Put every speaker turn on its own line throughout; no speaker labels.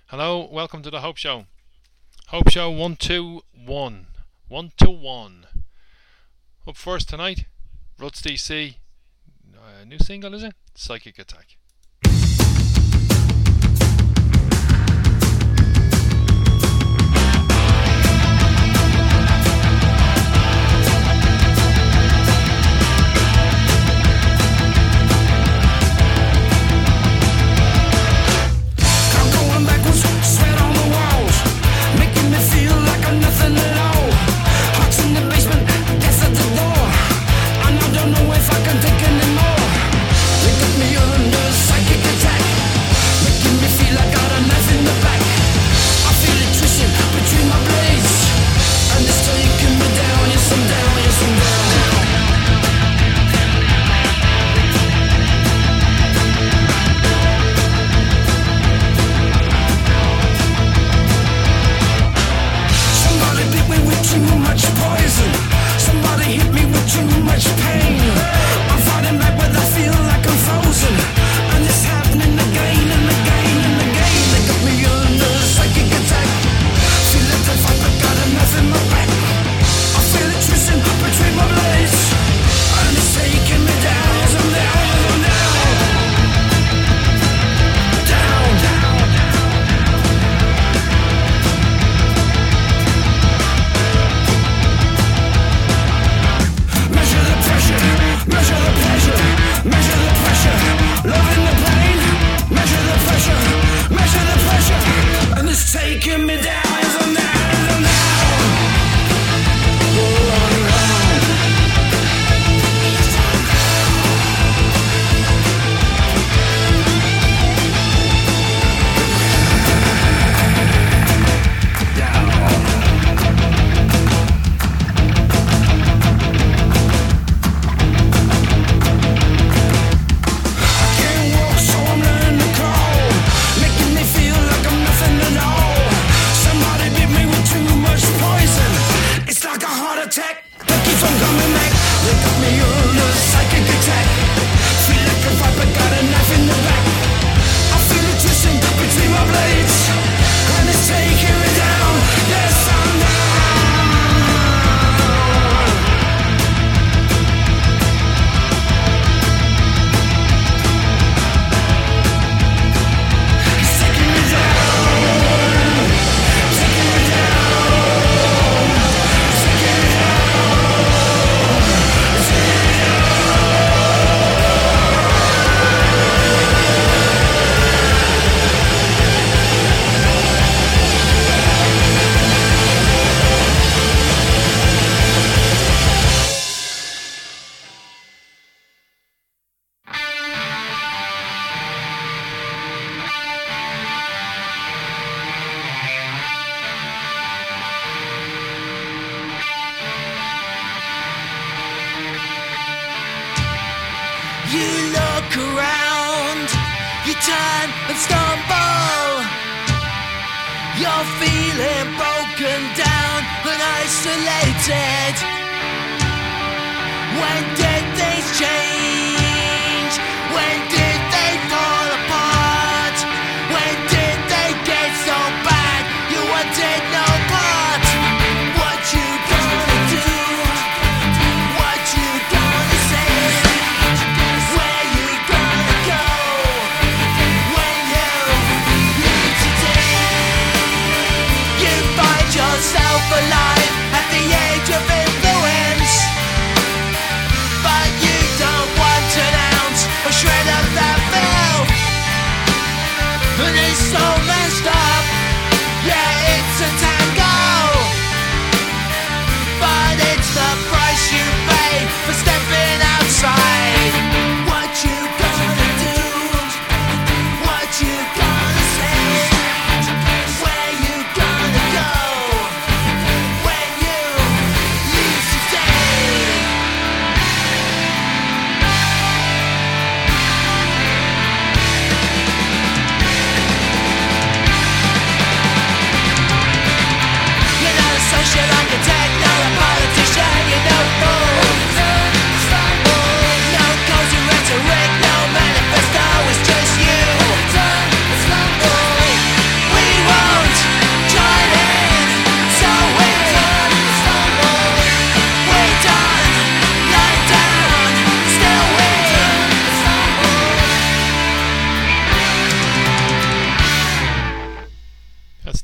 Hello, welcome to the Hope Show. Hope Show 121. 121. Up first tonight, Ruts DC. New single, is it? Psychic Attack.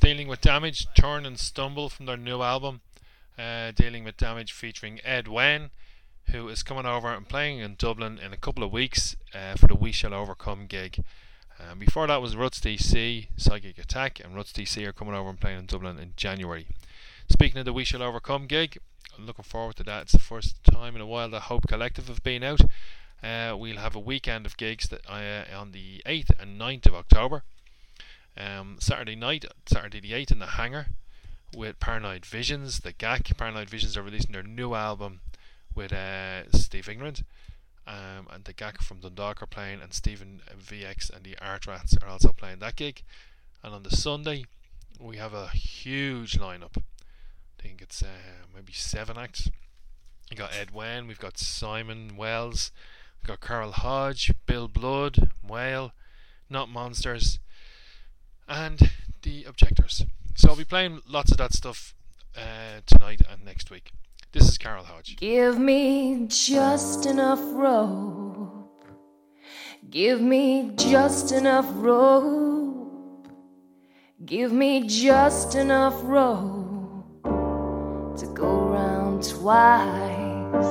Dealing with Damage, Turn and Stumble from their new album. Dealing with Damage featuring Ed Wen, who is coming over and playing in Dublin in a couple of weeks for the We Shall Overcome gig. Before that was Roots DC, Psychic Attack, and Roots DC are coming over and playing in Dublin in January. Speaking of the We Shall Overcome gig, I'm looking forward to that. It's the first time in a while that Hope Collective have been out. We'll have a weekend of gigs that on the 8th and 9th of October. Saturday night, Saturday the 8th in the Hangar with Paranoid Visions, the GAC. Paranoid Visions are releasing their new album with Steve Ignorant, and the GAC from Dundalk are playing, and Stephen VX and the Art Rats are also playing that gig. And on the Sunday we have a huge lineup. I think it's maybe 7 acts. We got Ed Wen, we've got Simon Wells, we've got Carol Hodge, Bill Blood, Whale, Not Monsters, and The Objectors. So I'll be playing lots of that stuff tonight and next week. This is Carol Hodge.
Give me just enough rope. Give me just enough rope. Give me just enough rope to go round twice.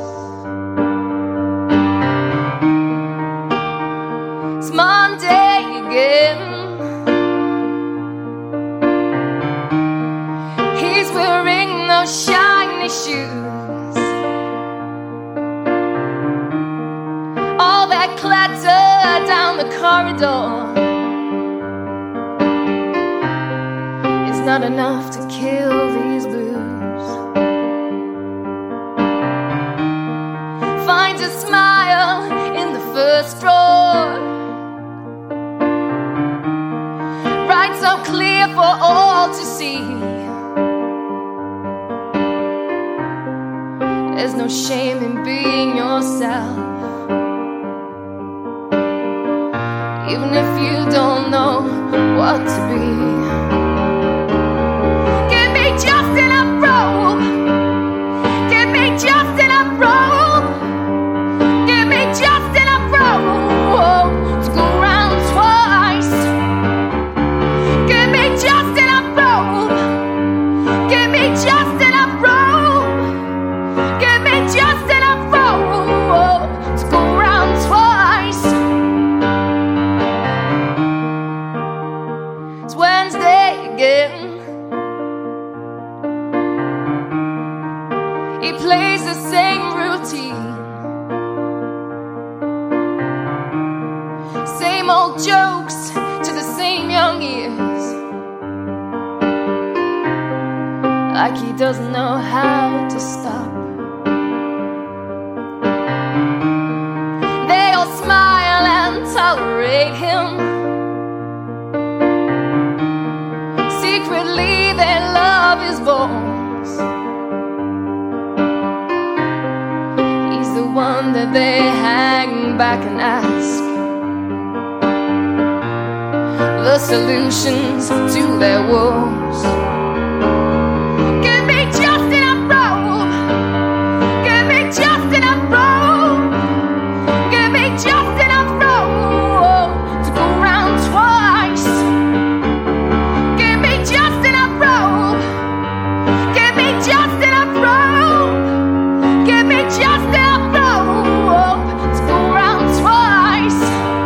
It's Monday again. He's wearing those shiny shoes. All that clatter down the corridor is not enough to kill these blues. Finds a smile in the first drawer, right so clear for all to see. There's no shame in being yourself, even if you don't know what to be. Give me just enough rope. Give me just enough rope. Give me just enough rope to go round twice. Give me just enough rope. Give me just enough rope. Give me just enough rope to go round twice. It's Wednesday again. He plays the same routine, same old jokes to the same young ears, like he doesn't know how to stop. They all smile and tolerate him. Secretly they love his bones. He's the one that they hang back and ask the solutions to their woes. Give me just enough rope. Give me just enough rope. Give me just enough rope to go round twice. Give me just enough rope. Give me just enough rope. Give me just enough rope to go round twice.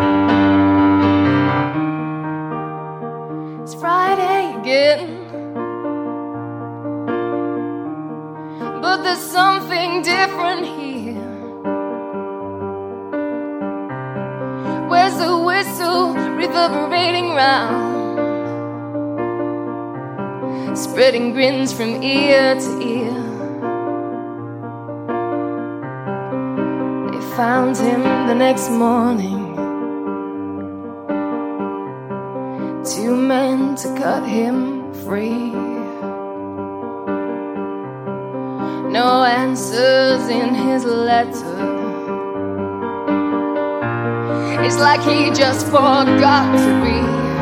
It's Friday again, but there's something different here. Where's the whistle reverberating round, spreading grins from ear to ear? They found him the next morning, 2 men to cut him free. No answers in his letter. It's like he just forgot to be.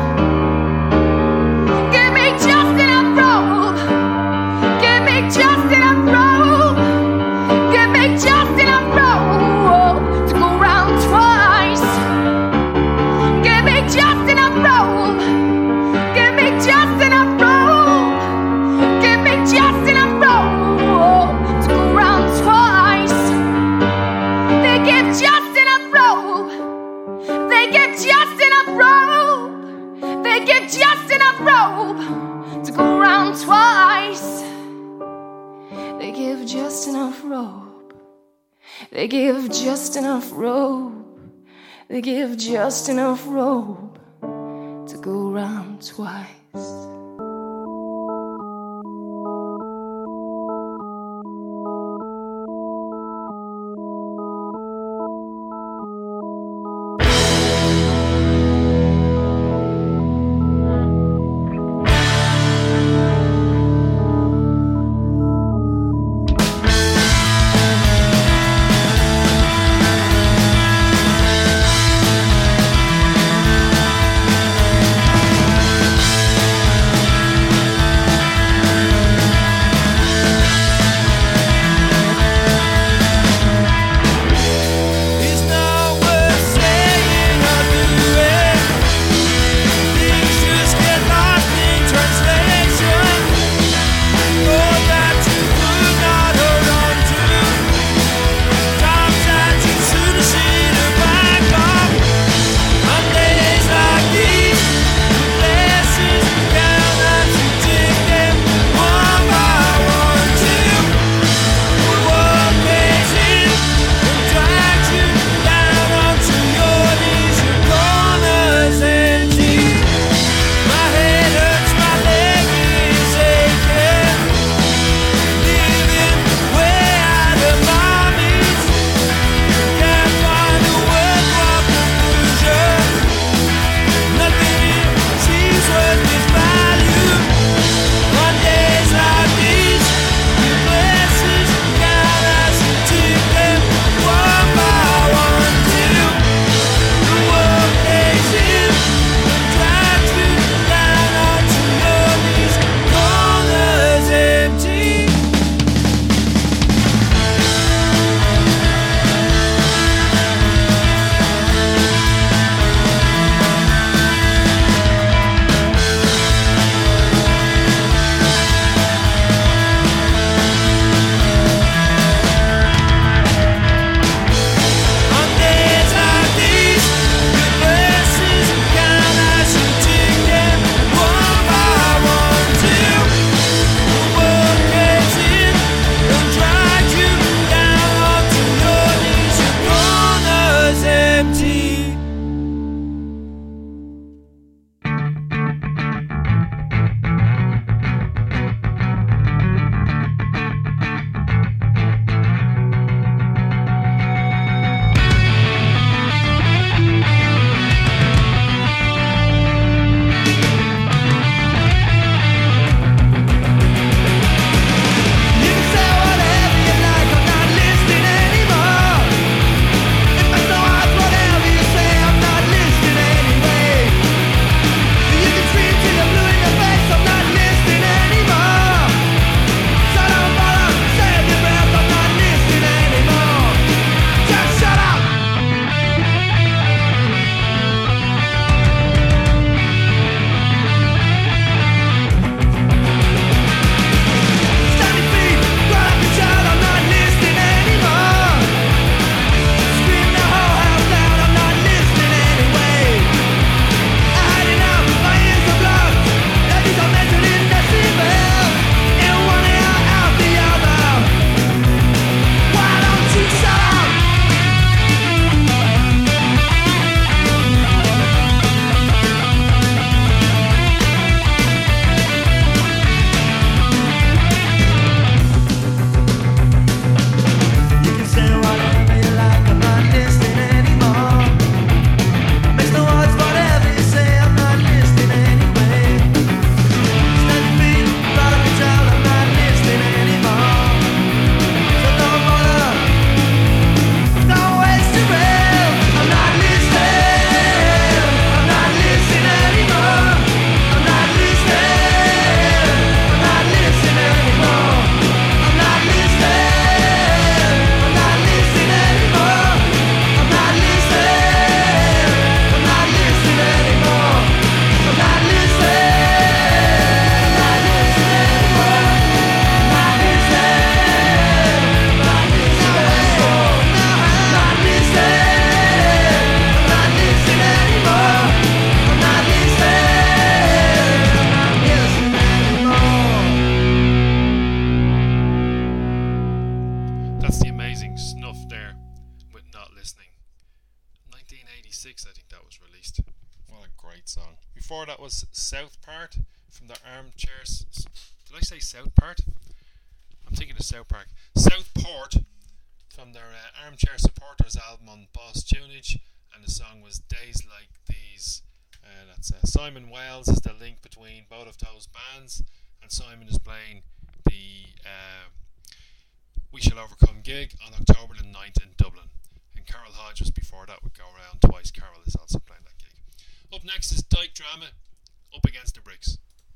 Give me just enough rope. Give me just enough rope. Give me just enough rope to go round twice. Give me just enough rope. Give me just enough rope. me just enough rope to go round twice. They give just enough rope. They give just enough rope. They give just enough rope to go round twice.
was Southpart from their Armchairs. Did I say Southpart? I'm thinking of South Park. Southport from their Armchair Supporters album on Boss Tunage, and the song was Days Like These. That's Simon Wells is the link between both of those bands, and Simon is playing the We Shall Overcome gig on October the 9th in Dublin. And Carol Hodge was before that would Go Around Twice. Carol is also playing that gig. Up next is Dyke Drama, Up Against the Bricks.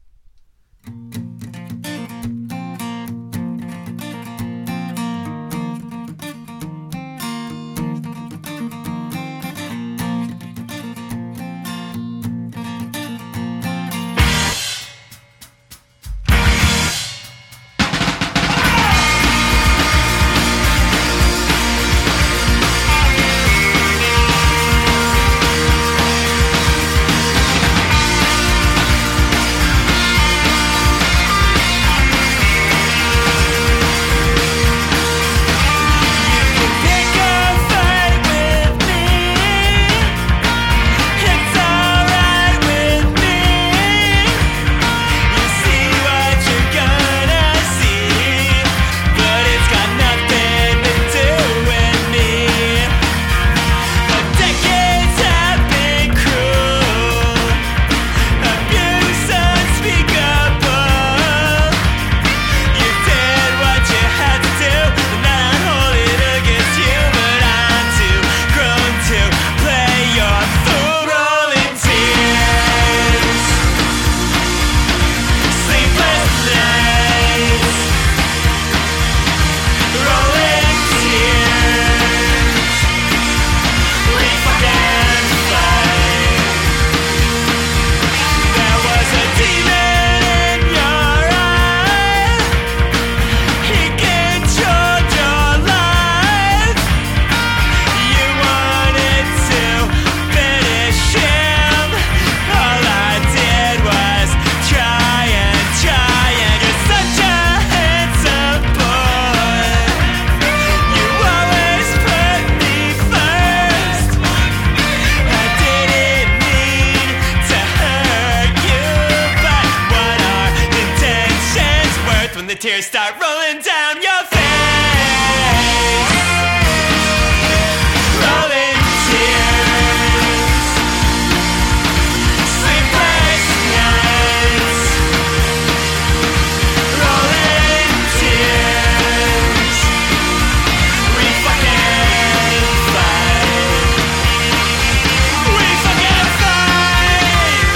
Tears start rolling down your face. Rolling tears. Sleepless nights. Rolling tears. We fucking fight. We fucking fight.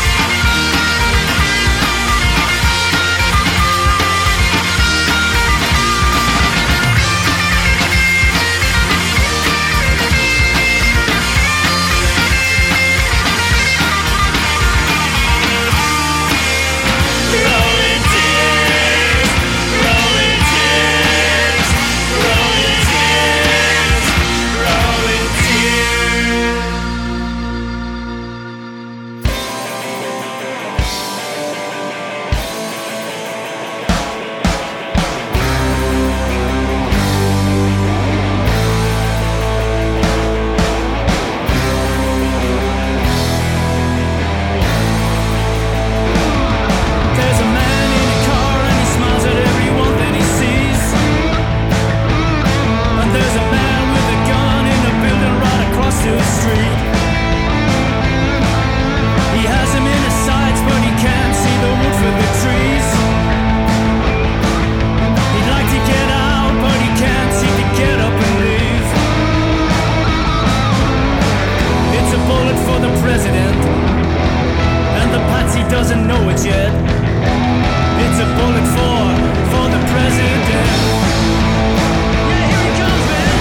Doesn't know it yet. It's a bullet for the president. Yeah, here he comes, man.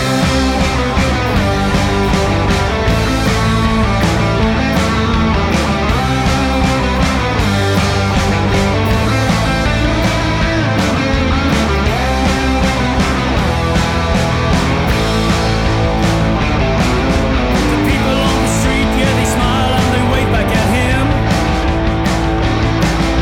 The people on the street, yeah, they smile and they wave back at him.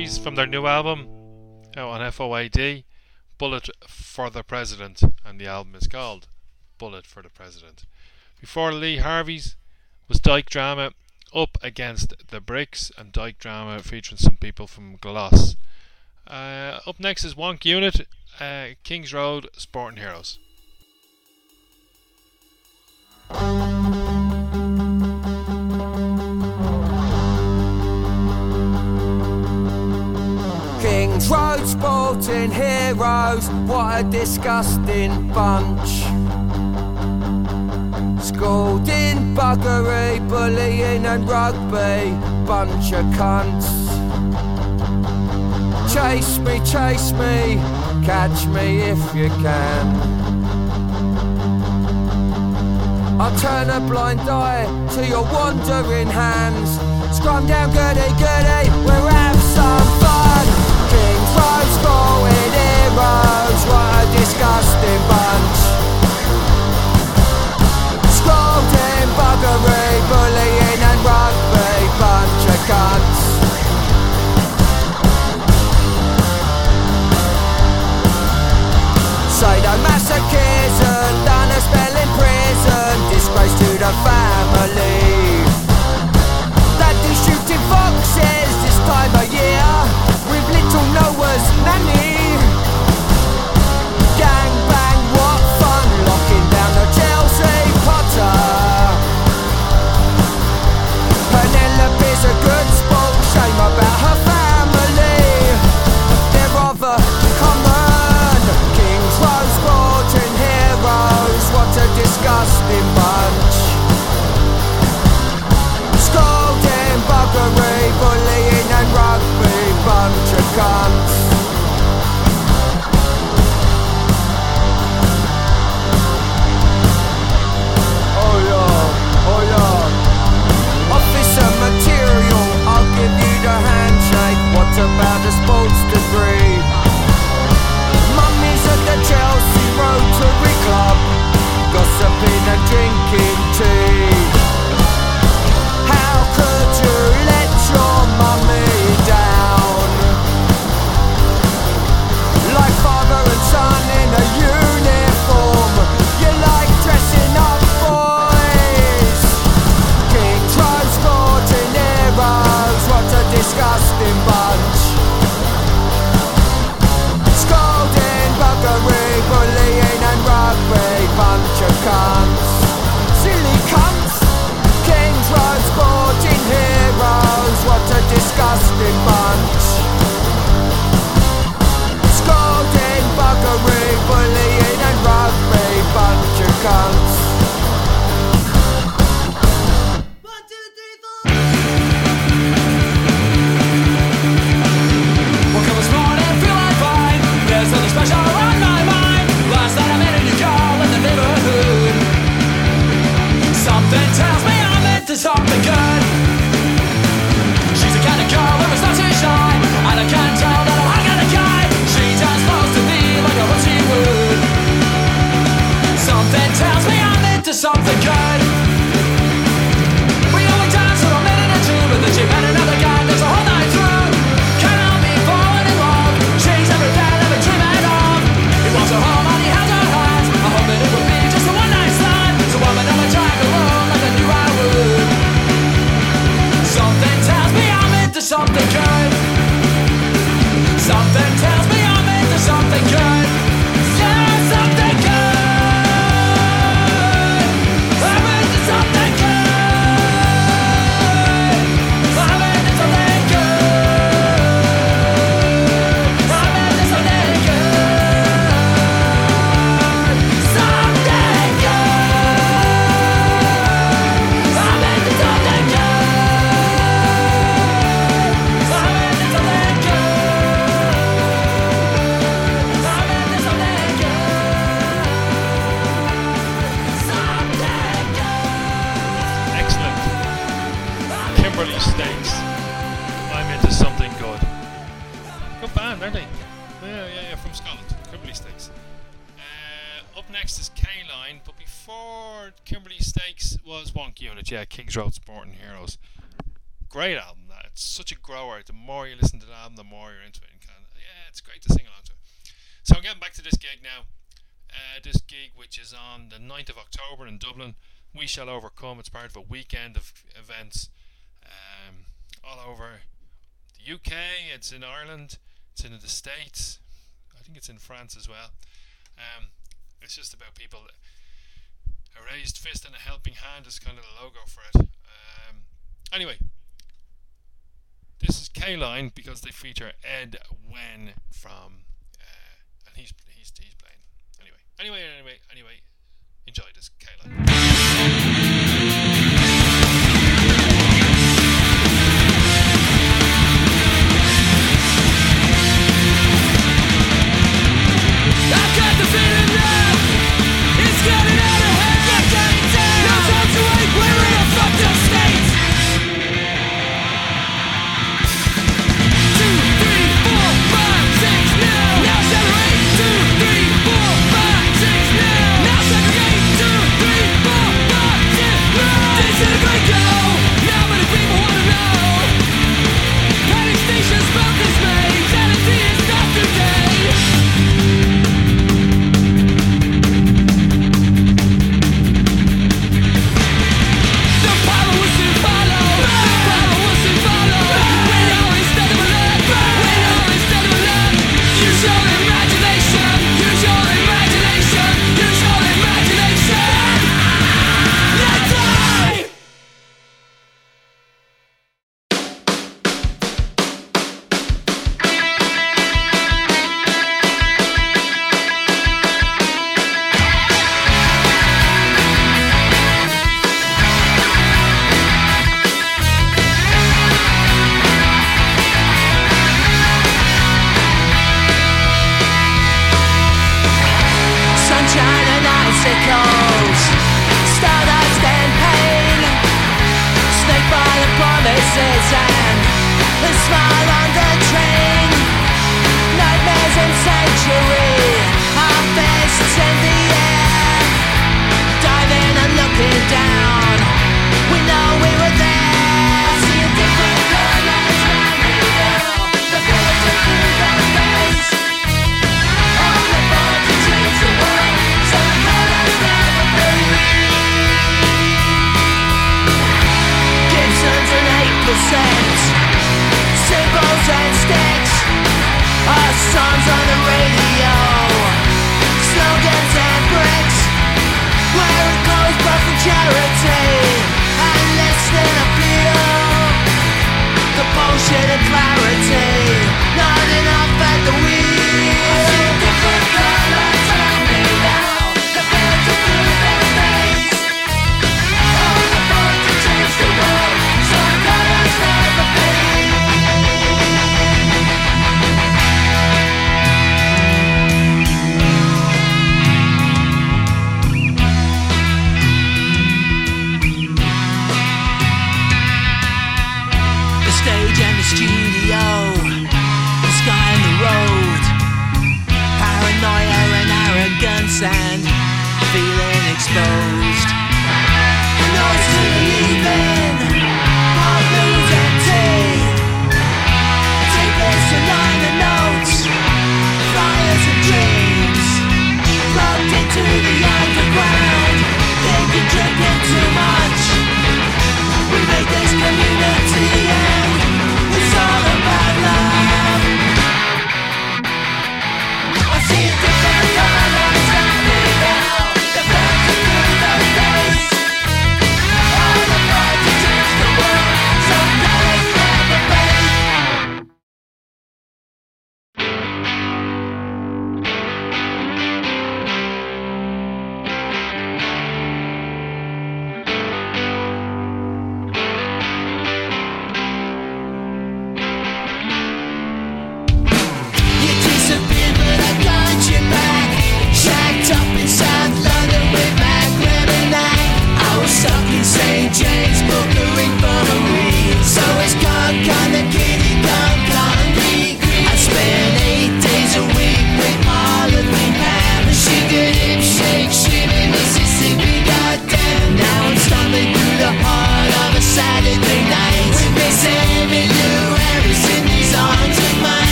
Harveys from their new album out on FOAD, Bullet for the President, and the album is called Bullet for the President. Before Lee Harveys was Dyke Drama, Up Against the Bricks, and Dyke Drama featuring some people from Gloss. Up next is Wonk Unit, Kings Road, Sporting Heroes.
Kings Road, Sporting Heroes, what a disgusting bunch. Schooled in buggery, bullying and rugby, bunch of cunts. Chase me, catch me if you can. I'll turn a blind eye to your wandering hands. Scrum down, goody, we'll have some fun. Kings Road, Sporting Heroes, what a disgusting bunch. Scrolled in buggery, bullying and rugby, bunch of cunts. Sadomasochism, done a spell in prison, disgrace to the family. Bloody shooting foxes this time of year, with little Noah's nanny. Gang bang, what fun, locking down the Chelsea Potter. Penelope's a good sport, shame about her family. They're rather common. Kings Road, Sporting Heroes, what a disgusting bunch. Scolding, buggery, bullying and rugby, bunch of cunts. Oh yeah. Officer material, I'll give you the handshake. What about a sports degree? Mummies at the Chelsea Rotary Club, gossiping and drinking tea. How could you let your mummy down? Like father and son in a uniform, you like dressing up boys. Kings Road, Sporting Heroes, what a disgusting bunch. Scolding, buggery, bullying and rugby, bunch of cunts. Silly cunts. Kings Road, Sporting Heroes, what a disgusting bunch. Scolding, buggery, bullying and rugby, bunch of cunts. 1, 2, 3, 4. Woke up this morning, feeling fine. There's nothing special on my mind. Last night I met a new girl in the neighborhood. Something tells me I'm into something good. She's the kind of girl who is not too shy, and I can't tell that I'm hot kind of guy. She turns close to me like I wish she would. Something tells me I'm into something good. We only danced for a minute or two, but then she met another guy. There's a whole night through. Can't help me falling in love. She's everything I've been dreaming of. He wants her home and he has her hands. I hope that it would be just a one night stand, so I'm another drag alone like I knew I would. Something tells me I'm into something good. Something tells me I'm into something good. Yeah, something good. I'm into something good. I'm into something good. I'm into something good. Something good. I'm into something good. I'm into something good. I'm into something good.
Excellent. Kimberly Stakes, I'm into something good. Good band, aren't they? Yeah, from Scotland. Kimberly Stakes. Up next is K-Line, but before Kimberly Stakes was Wonk Unit, Kings Road, Sporting Heroes. Great album, that. it's such a grower. The more you listen to the album, the more you're into it. And it's great to sing along to it. So I'm getting back to this gig now. This gig, which is on the 9th of October in Dublin, We Shall Overcome. It's part of a weekend of events all over the UK. It's in Ireland. It's in the States. I think it's in France as well. It's just about people. A raised fist and a helping hand is kind of the logo for it. Anyway, this is K-Line because they feature Ed Wen from, and he's playing. Anyway, enjoy this K-Line.
I've got the feeling now, it's getting out of hand, not getting down. No time to wait, we're in a fucked up state. 2, 3, 4, 5, 6 now. Now separate. 2, 3, 4, 5, 6 now. Now segregate. 2, 3, 4, 5, 6 now. Disintegrate, go. Now many people wanna know. Panic stations, smoke is made. Sanity is not today.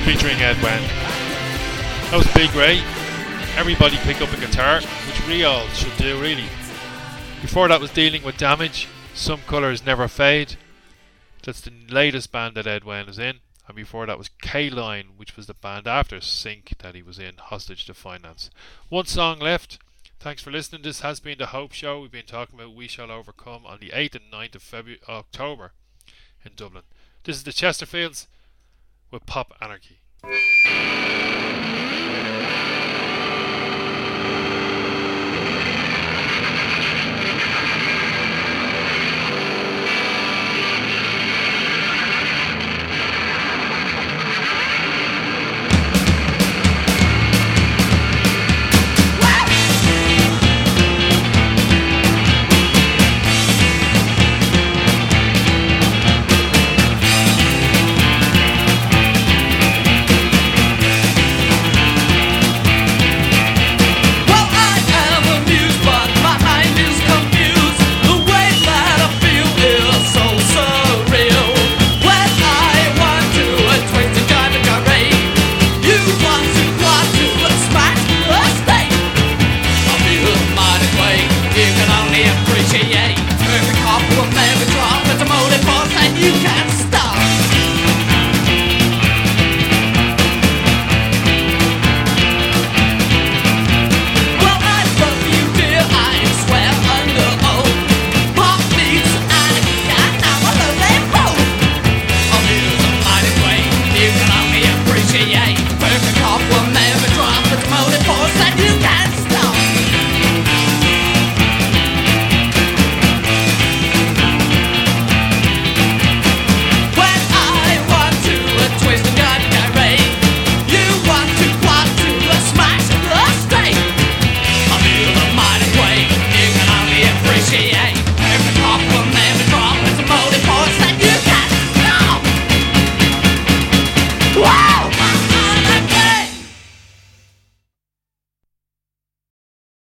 featuring Ed Wen. That was Big Ray. Everybody pick up a guitar, which we all should do really. Before that was Dealing with Damage, Some Colours Never Fade. That's the latest band that Ed Wen is in. And before that was K-Line, which was the band after Sync that he was in, Hostage to Finance. One song left. Thanks for listening. This has been The Hope Show. We've been talking about We Shall Overcome on the 8th and 9th of October in Dublin. This is the Chesterfields with Pop Anarchy.
You can only appreciate every couple of every